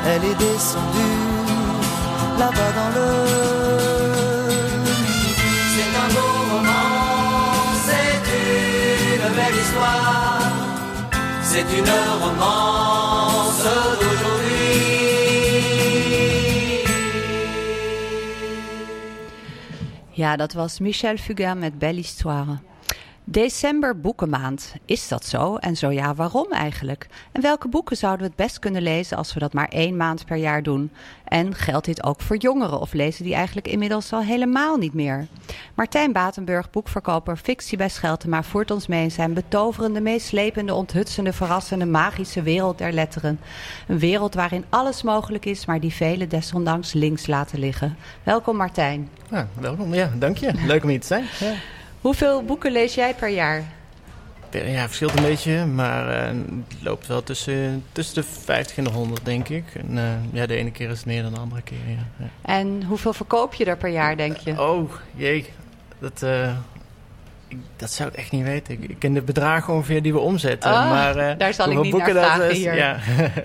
Elle est descendue là-bas dans le midi. C'est un beau roman, c'est une belle histoire. C'est une romance d'aujourd'hui. Ja, dat was Michel Fugain met Belle Histoire. December boekenmaand. Is dat zo? En zo ja, waarom eigenlijk? En welke boeken zouden we het best kunnen lezen als we dat maar 1 maand per jaar doen? En geldt dit ook voor jongeren of lezen die eigenlijk inmiddels al helemaal niet meer? Martijn Batenburg, boekverkoper, fictie bij Scheltema, voert ons mee in zijn betoverende, meeslepende, onthutsende, verrassende, magische wereld der letteren. Een wereld waarin alles mogelijk is, maar die velen desondanks links laten liggen. Welkom Martijn. Ja, welkom. Ja, dank je. Leuk om hier te zijn. Ja. Hoeveel boeken lees jij per jaar? Ja, verschilt een beetje, maar het loopt wel tussen de 50 en de 100, denk ik. En ja, de ene keer is het meer dan de andere keer, ja. En hoeveel verkoop je er per jaar, denk je? Oh, jee. Dat zou ik echt niet weten. Ik ken de bedragen ongeveer die we omzetten. Maar daar zal ik niet naar vragen hier. Ja.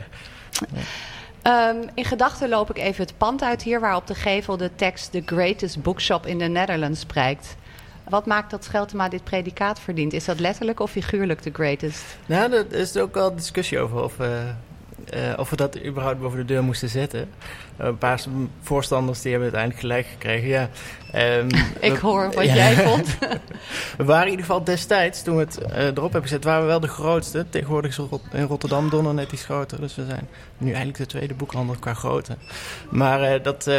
In gedachten loop ik even het pand uit hier, waar op de gevel de tekst The Greatest Bookshop in the Netherlands prijkt. Wat maakt dat Scheltema dit predicaat verdient? Is dat letterlijk of figuurlijk the greatest? Nou, daar is er ook wel discussie over of we dat überhaupt boven de deur moesten zetten. Een paar voorstanders die hebben uiteindelijk gelijk gekregen. Ja, ik hoor wat jij vond. We waren in ieder geval destijds, toen we het erop hebben gezet, waren we wel de grootste. Tegenwoordig is in Rotterdam Donner net iets groter. Dus we zijn nu eigenlijk de tweede boekhandel qua grootte. Maar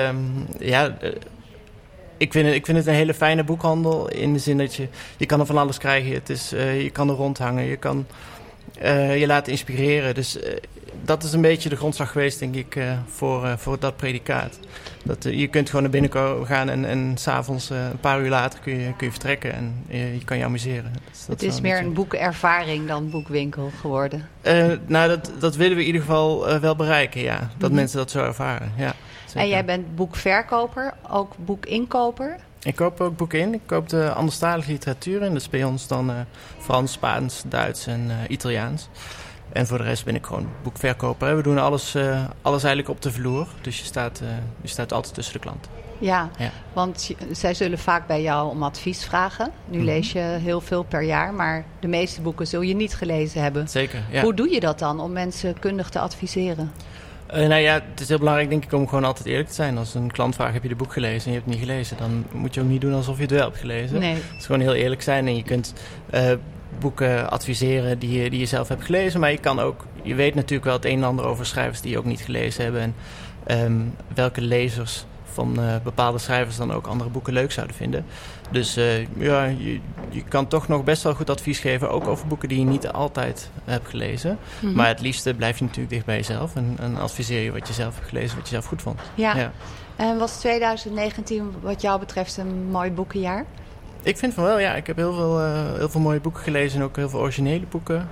ik vind het een hele fijne boekhandel. In de zin dat je kan er van alles krijgen. Je kan er rondhangen. Je kan je laten inspireren. Dus dat is een beetje de grondslag geweest, denk ik, voor dat predicaat. Je kunt gewoon naar binnen gaan en 's avonds een paar uur later kun je vertrekken. En je kan je amuseren. Dus het is meer een boekervaring dan boekwinkel geworden. Dat willen we in ieder geval wel bereiken, ja. Dat mensen dat zo ervaren, ja. Zeker. En jij bent boekverkoper, ook boekinkoper? Ik koop ook boeken in. Ik koop de anderstalige literatuur in. Dat is bij ons dan Frans, Spaans, Duits en Italiaans. En voor de rest ben ik gewoon boekverkoper. We doen alles eigenlijk op de vloer. Dus je staat altijd tussen de klanten. Ja, want zij zullen vaak bij jou om advies vragen. Nu lees je heel veel per jaar, maar de meeste boeken zul je niet gelezen hebben. Zeker, ja. Hoe doe je dat dan om mensen kundig te adviseren? Het is heel belangrijk, denk ik, om gewoon altijd eerlijk te zijn. Als een klant vraagt, heb je de boek gelezen en je hebt het niet gelezen, dan moet je ook niet doen alsof je het wel hebt gelezen. Nee. Het is gewoon heel eerlijk zijn en je kunt boeken adviseren die je zelf hebt gelezen. Maar je weet natuurlijk wel het een en ander over schrijvers die je ook niet gelezen hebben. En welke lezers van bepaalde schrijvers dan ook andere boeken leuk zouden vinden. Dus je kan toch nog best wel goed advies geven, ook over boeken die je niet altijd hebt gelezen. Mm-hmm. Maar het liefste blijf je natuurlijk dicht bij jezelf en adviseer je wat je zelf hebt gelezen, wat je zelf goed vond. Ja. En was 2019 wat jou betreft een mooi boekenjaar? Ik vind van wel, ja. Ik heb heel veel mooie boeken gelezen en ook heel veel originele boeken.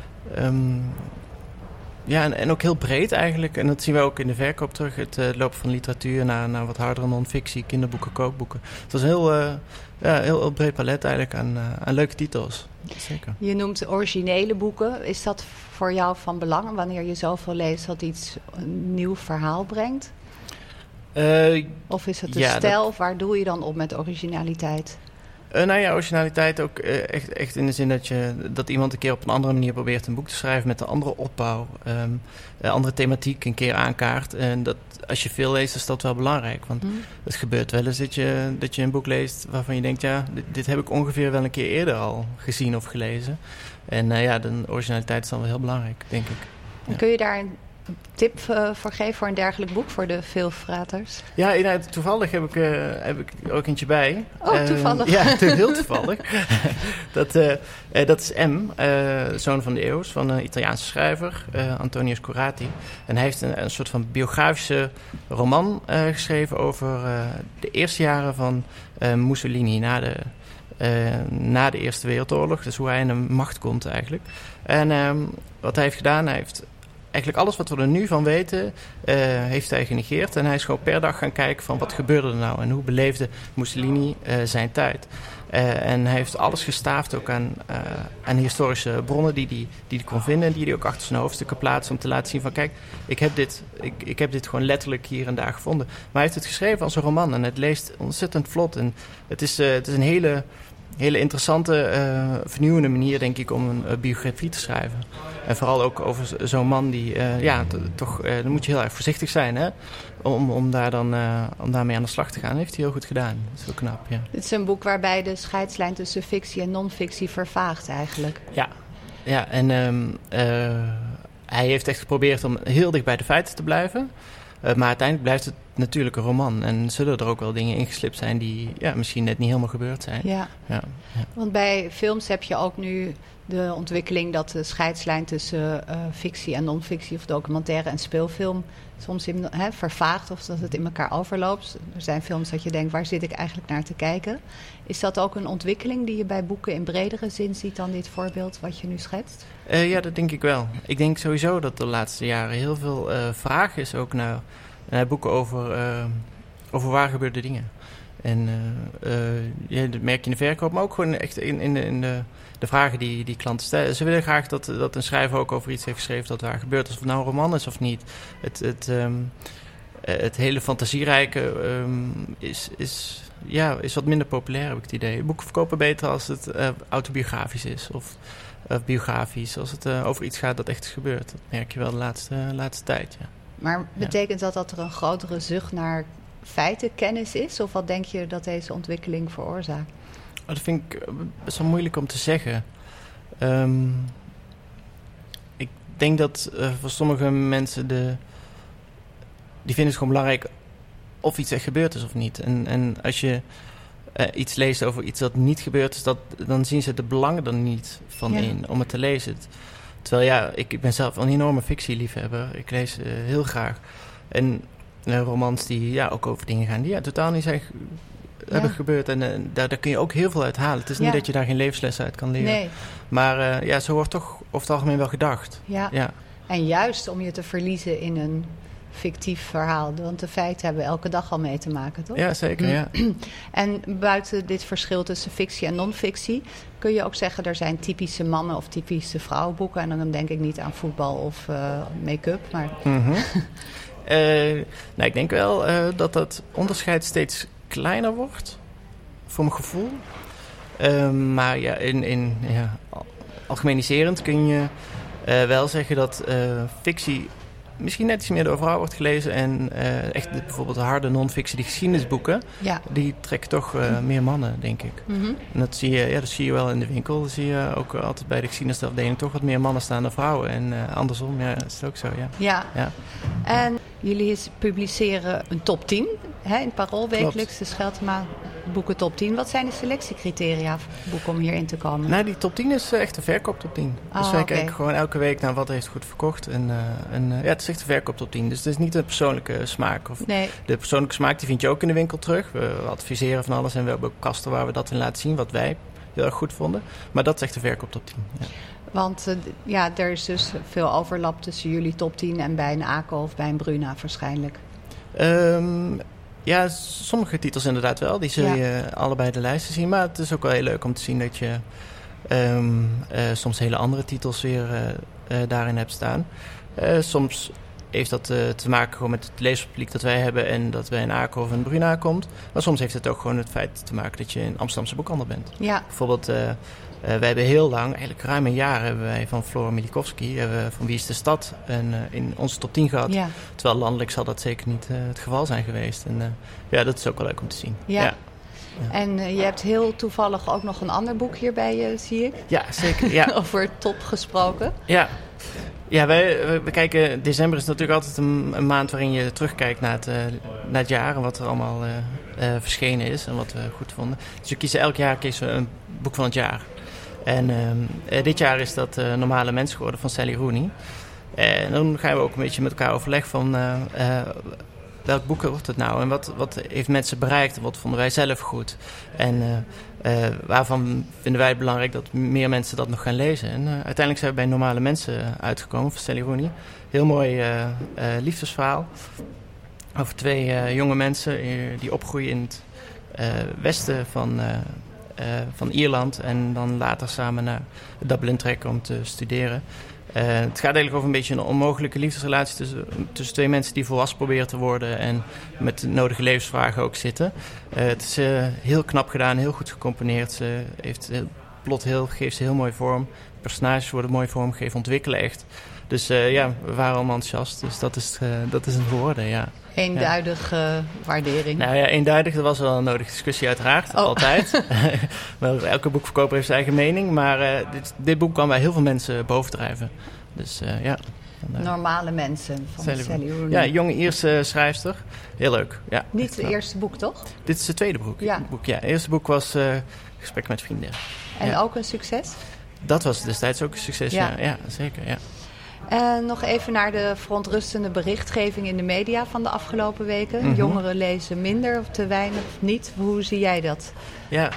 En ook heel breed eigenlijk. En dat zien we ook in de verkoop terug. Het lopen van literatuur naar wat hardere non-fictie, kinderboeken, kookboeken. Het was een heel breed palet eigenlijk aan leuke titels. Zeker. Je noemt originele boeken. Is dat voor jou van belang wanneer je zoveel leest dat iets een nieuw verhaal brengt? Of is het de stijl? Of waar doe je dan op met originaliteit? Originaliteit ook echt in de zin dat iemand een keer op een andere manier probeert een boek te schrijven met een andere opbouw, andere thematiek een keer aankaart. En dat als je veel leest is dat wel belangrijk, want het gebeurt wel eens dat je een boek leest waarvan je denkt, ja, dit heb ik ongeveer wel een keer eerder al gezien of gelezen. En de originaliteit is dan wel heel belangrijk, denk ik. En kun je daar een tip voor geven voor een dergelijk boek voor de veelfraters? Ja, toevallig heb ik er ook eentje bij. Oh, toevallig. Heel toevallig. Dat is M, Zoon van de Eeuws, van een Italiaanse schrijver, Antonio Scorati. En hij heeft een soort van biografische roman geschreven over de eerste jaren van Mussolini na de Eerste Wereldoorlog. Dus hoe hij in de macht komt eigenlijk. En wat hij heeft gedaan, hij heeft eigenlijk alles wat we er nu van weten, heeft hij genegeerd. En hij is gewoon per dag gaan kijken van wat gebeurde er nou en hoe beleefde Mussolini zijn tijd. En hij heeft alles gestaafd ook aan historische bronnen die hij kon vinden en die hij ook achter zijn hoofdstukken plaatst om te laten zien van kijk, ik heb dit gewoon letterlijk hier en daar gevonden. Maar hij heeft het geschreven als een roman en het leest ontzettend vlot. En het is een hele interessante, vernieuwende manier, denk ik, om een biografie te schrijven. En vooral ook over zo'n man die, dan moet je heel erg voorzichtig zijn, hè? Om daarmee aan de slag te gaan. Dat heeft hij heel goed gedaan. Dat is heel knap, ja. Het is een boek waarbij de scheidslijn tussen fictie en non-fictie vervaagt eigenlijk. Ja, en hij heeft echt geprobeerd om heel dicht bij de feiten te blijven. Maar uiteindelijk blijft het natuurlijk een roman. En zullen er ook wel dingen ingeslipt zijn die misschien net niet helemaal gebeurd zijn. Ja. Want bij films heb je ook nu de ontwikkeling dat de scheidslijn tussen fictie en non-fictie of documentaire en speelfilm soms vervaagt of dat het in elkaar overloopt. Er zijn films dat je denkt, waar zit ik eigenlijk naar te kijken? Is dat ook een ontwikkeling die je bij boeken in bredere zin ziet dan dit voorbeeld wat je nu schetst? Ja, dat denk ik wel. Ik denk sowieso dat de laatste jaren heel veel vraag is ook naar boeken over waar gebeurde dingen. En dat merk je in de verkoop, maar ook gewoon echt in de vragen die klanten stellen. Ze willen graag dat een schrijver ook over iets heeft geschreven dat waar gebeurt. Of het nou een roman is of niet. Het hele fantasierijke is wat minder populair, heb ik het idee. Boeken verkopen beter als het autobiografisch is of biografisch. Als het over iets gaat dat echt is gebeurd. Dat merk je wel de laatste tijd, ja. Maar betekent dat er een grotere zucht naar feitenkennis is? Of wat denk je dat deze ontwikkeling veroorzaakt? Dat vind ik best wel moeilijk om te zeggen. Ik denk dat voor sommige mensen die vinden het gewoon belangrijk of iets echt gebeurd is of niet. En als je iets leest over iets dat niet gebeurd is, dan zien ze de belangen er niet van in om het te lezen. Terwijl ik ben zelf een enorme fictieliefhebber. Ik lees heel graag. En romans die ook over dingen gaan die totaal niet zijn hebben gebeurd. En daar kun je ook heel veel uit halen. Het is niet dat je daar geen levenslessen uit kan leren. Nee. Maar zo wordt toch over het algemeen wel gedacht. Ja. En juist om je te verliezen in een fictief verhaal. Want de feiten hebben we elke dag al mee te maken, toch? Ja, zeker, ja. En buiten dit verschil tussen fictie en non-fictie kun je ook zeggen, er zijn typische mannen of typische vrouwenboeken. En dan denk ik niet aan voetbal of make-up, maar... Mm-hmm. Ik denk wel dat onderscheid kleiner wordt, voor mijn gevoel. Maar algemeniserend kun je wel zeggen dat fictie misschien net iets meer door vrouwen wordt gelezen en echt bijvoorbeeld de harde non-fictie, die geschiedenisboeken, die trekken toch meer mannen, denk ik. Mm-hmm. En dat zie je wel in de winkel. Dan zie je ook altijd bij de geschiedenisafdeling toch wat meer mannen staan dan vrouwen. En andersom, is het ook zo, ja. En jullie publiceren een top 10 in het Parool wekelijks, de Scheltema boeken top 10. Wat zijn de selectiecriteria voor boeken om hierin te komen? Nou, die top 10 is echt een verkooptop 10. Dus wij kijken gewoon elke week naar wat heeft goed verkocht. En het is echt een verkooptop 10. Dus het is niet een persoonlijke smaak. De persoonlijke smaak die vind je ook in de winkel terug. We adviseren van alles en we hebben ook kasten waar we dat in laten zien, wat wij heel erg goed vonden. Maar dat is echt een verkooptop 10. Ja. Want er is dus veel overlap tussen jullie top 10 en bij een ACO of bij een Bruna waarschijnlijk. Sommige titels inderdaad wel. Die zul je allebei de lijsten zien. Maar het is ook wel heel leuk om te zien dat je soms hele andere titels weer daarin hebt staan. Soms heeft dat te maken gewoon met het leespubliek dat wij hebben en dat bij een ACO of een Bruna komt. Maar soms heeft het ook gewoon het feit te maken dat je een Amsterdamse boekhandel bent. Ja. Bijvoorbeeld, wij hebben heel lang, eigenlijk ruim een jaar, hebben wij van Flora Milikowski, van Wie is de Stad, in onze top 10 gehad. Ja. Terwijl landelijk zal dat zeker niet het geval zijn geweest. En dat is ook wel leuk om te zien. Ja. Ja. En je hebt heel toevallig ook nog een ander boek hierbij, zie ik. Ja, zeker. Ja. Over top gesproken. Ja. Ja, we kijken, december is natuurlijk altijd een maand waarin je terugkijkt naar het jaar en wat er allemaal verschenen is en wat we goed vonden. Dus we kiezen elk jaar een boek van het jaar. En dit jaar is dat Normale Mens geworden van Sally Rooney. En dan gaan we ook een beetje met elkaar overleg van welk boek wordt het nou? En wat heeft mensen bereikt? En wat vonden wij zelf goed? En waarvan vinden wij het belangrijk dat meer mensen dat nog gaan lezen? En uiteindelijk zijn we bij Normale Mensen uitgekomen van Sally Rooney. Heel mooi liefdesverhaal over 2 jonge mensen die opgroeien in het westen van Ierland en dan later samen naar Dublin trekken om te studeren. Het gaat eigenlijk over een beetje een onmogelijke liefdesrelatie tussen 2 mensen die volwassen proberen te worden en met de nodige levensvragen ook zitten. Het is heel knap gedaan, heel goed gecomponeerd. Ze heeft het plot geeft ze heel mooi vorm. De personages worden mooi vormgegeven, ontwikkelen echt. Dus we waren allemaal enthousiast. Dus dat is het geworden, ja. Eenduidige waardering. Nou ja, eenduidig, dat was wel een nodige discussie uiteraard. Altijd. Elke boekverkoper heeft zijn eigen mening. Maar dit boek kan bij heel veel mensen bovendrijven. Dus ja. Normale Mensen van Sally Rooney. Ja, jonge Ierse schrijfster. Heel leuk. Ja, niet het eerste boek, toch? Dit is het tweede boek. Ja. Het eerste boek was Gesprek met Vrienden. En ook een succes? Dat was destijds ook een succes, ja zeker. Ja. Nog even naar de verontrustende berichtgeving in de media van de afgelopen weken. Mm-hmm. Jongeren lezen minder of te weinig of niet. Hoe zie jij dat? Ja,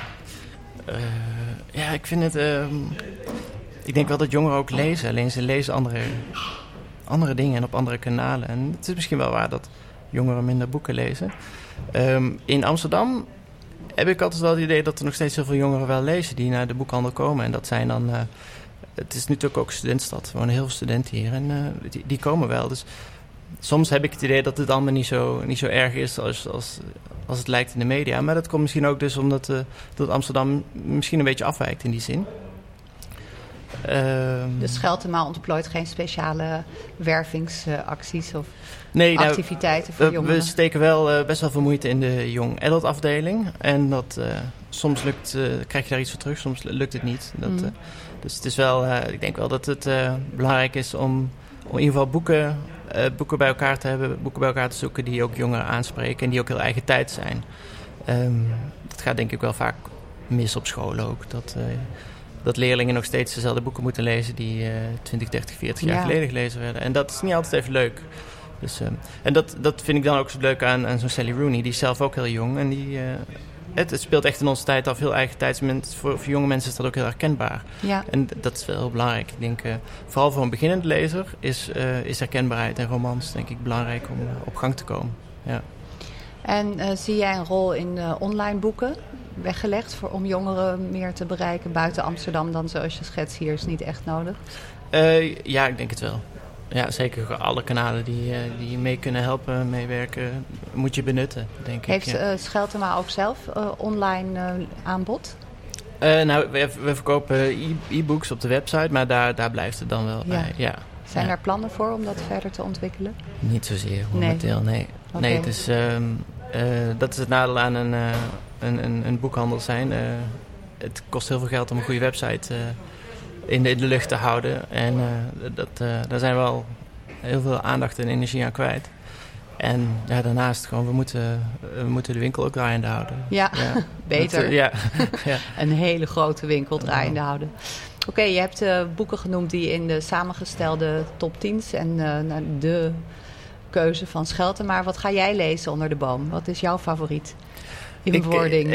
ik vind het... ik denk wel dat jongeren ook lezen. Alleen ze lezen andere dingen en op andere kanalen. En het is misschien wel waar dat jongeren minder boeken lezen. In Amsterdam heb ik altijd wel het idee dat er nog steeds heel veel jongeren wel lezen die naar de boekhandel komen. En dat zijn dan... het is natuurlijk ook een studentenstad. Er wonen heel veel studenten hier en die komen wel. Dus soms heb ik het idee dat het allemaal niet zo erg is als het lijkt in de media. Maar dat komt misschien ook dus omdat dat Amsterdam misschien een beetje afwijkt in die zin. Dus Scheltema ontplooit geen speciale wervingsacties of activiteiten voor jongeren? We steken wel best wel veel moeite in de young adult afdeling. En dat soms krijg je daar iets voor terug, soms lukt het niet. Dus het is wel, ik denk wel dat het belangrijk is om in ieder geval boeken bij elkaar te hebben, boeken bij elkaar te zoeken die ook jongeren aanspreken en die ook heel eigen tijd zijn. Dat gaat denk ik wel vaak mis op scholen ook. Dat leerlingen nog steeds dezelfde boeken moeten lezen die 20, 30, 40 jaar geleden gelezen werden. En dat is niet altijd even leuk. Dus, en dat vind ik dan ook zo leuk aan zo'n Sally Rooney. Die is zelf ook heel jong. En het speelt echt in onze tijd af. Heel eigen tijd. Voor jonge mensen is dat ook heel herkenbaar. Ja. En dat is wel heel belangrijk. Ik denk, vooral voor een beginnend lezer is herkenbaarheid en romans denk ik belangrijk om op gang te komen. Ja. En zie jij een rol in online boeken weggelegd om jongeren meer te bereiken buiten Amsterdam dan zoals je schetst hier is niet echt nodig? Ja, ik denk het wel. Ja, zeker alle kanalen die mee kunnen helpen, meewerken, moet je benutten, denk ik. Heeft Scheltema ook zelf online aanbod? We verkopen e-books op de website, maar daar blijft het dan wel bij. Ja. Zijn er plannen voor om dat verder te ontwikkelen? Niet zozeer momenteel, nee. Okay. Nee, dus dat is het nadeel aan een boekhandel zijn. Het kost heel veel geld om een goede website in de lucht te houden. En daar zijn we al heel veel aandacht en energie aan kwijt. En daarnaast gewoon, we moeten de winkel ook draaiende houden. Ja. Beter. Ja. Een hele grote winkel draaiende houden. Oké, je hebt boeken genoemd die in de samengestelde top 10's en de keuze van Schelten. Maar wat ga jij lezen onder de boom? Wat is jouw favoriet? In bewoording,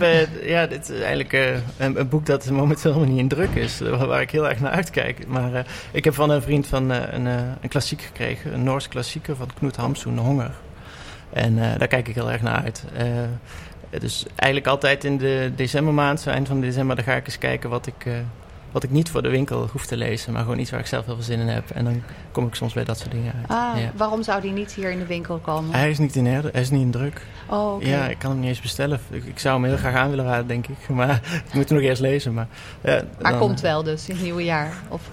dit is eigenlijk een boek dat momenteel helemaal niet in druk is. Waar ik heel erg naar uitkijk. Maar ik heb van een vriend een klassiek gekregen. Een Noors klassieker van Knut Hamsun, Honger. En daar kijk ik heel erg naar uit. Dus eigenlijk altijd in de decembermaand, eind van december, dan ga ik eens kijken wat ik niet voor de winkel hoef te lezen, maar gewoon iets waar ik zelf heel veel zin in heb. En dan kom ik soms bij dat soort dingen uit. Waarom zou die niet hier in de winkel komen? Hij is niet in druk. Oh, okay. Ja, ik kan hem niet eens bestellen. Ik zou hem heel graag aan willen raden, denk ik. Maar ik moet hem nog eerst lezen. Maar komt wel dus in het nieuwe jaar? Of?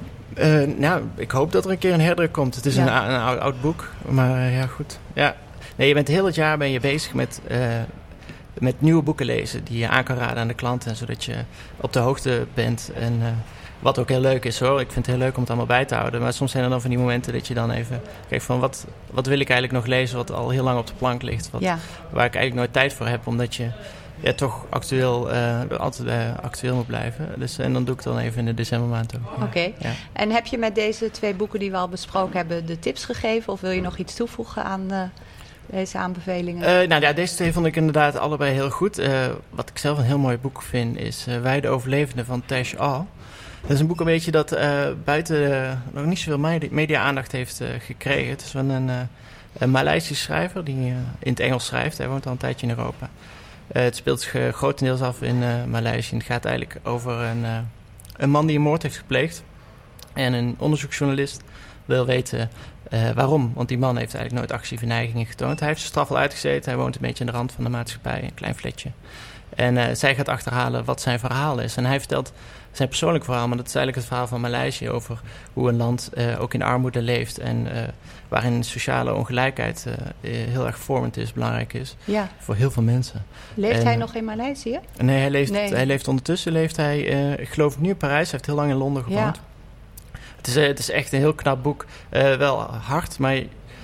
Ik hoop dat er een keer een herdruk komt. Het is een oud boek. Maar goed. Ja. Nee, je bent heel het jaar bezig met nieuwe boeken lezen die je aan kan raden aan de klanten, zodat je op de hoogte bent. En wat ook heel leuk is hoor. Ik vind het heel leuk om het allemaal bij te houden. Maar soms zijn er dan van die momenten dat je dan even kijkt van wat wil ik eigenlijk nog lezen wat al heel lang op de plank ligt. Waar ik eigenlijk nooit tijd voor heb, omdat je toch altijd actueel moet blijven. Dus, en dan doe ik het dan even in de decembermaand ook. Oké. Ja. En heb je met deze 2 boeken die we al besproken hebben de tips gegeven? Of wil je nog iets toevoegen aan deze aanbevelingen? Nou ja, deze twee vond ik inderdaad allebei heel goed. Wat ik zelf een heel mooi boek vind is Wij de Overlevenden van Tash Al. Dat is een boek een beetje dat buiten nog niet zoveel media-aandacht heeft gekregen. Het is van een Maleisische schrijver die in het Engels schrijft. Hij woont al een tijdje in Europa. Het speelt zich grotendeels af in Maleisië. Het gaat eigenlijk over een man die een moord heeft gepleegd. En een onderzoeksjournalist wil weten waarom. Want die man heeft eigenlijk nooit actieve neigingen getoond. Hij heeft zijn straf al uitgezeten. Hij woont een beetje aan de rand van de maatschappij. Een klein flatje. En zij gaat achterhalen wat zijn verhaal is. En hij vertelt zijn persoonlijk verhaal. Maar dat is eigenlijk het verhaal van Maleisië. Over hoe een land ook in armoede leeft. En waarin sociale ongelijkheid heel erg vormend is. Belangrijk is. Ja. Voor heel veel mensen. Leeft hij nog in Maleisië? Nee, hij leeft ondertussen. Ik geloof nu in Parijs. Hij heeft heel lang in Londen gewoond. Ja. Het is echt een heel knap boek. Wel hard, maar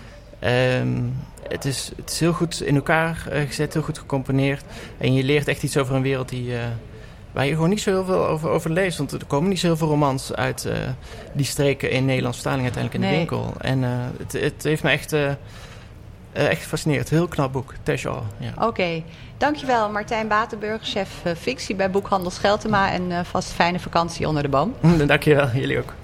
het is heel goed in elkaar gezet, heel goed gecomponeerd. En je leert echt iets over een wereld waar je gewoon niet zo heel veel over leest. Want er komen niet zo heel veel romans uit die streken in Nederlandse vertaling uiteindelijk in de winkel. En het heeft me echt gefascineerd. Heel knap boek, Tash Al. Ja. Oké. Dankjewel Martijn Batenburg, chef fictie bij Boekhandel Scheltema. En vast fijne vakantie onder de boom. Dankjewel, jullie ook.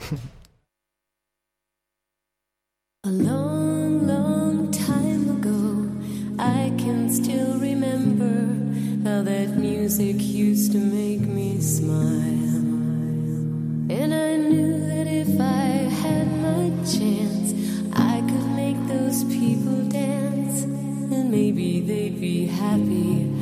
A long, long time ago, I can still remember how that music used to make me smile. And I knew that if I had my chance, I could make those people dance. And maybe they'd be happy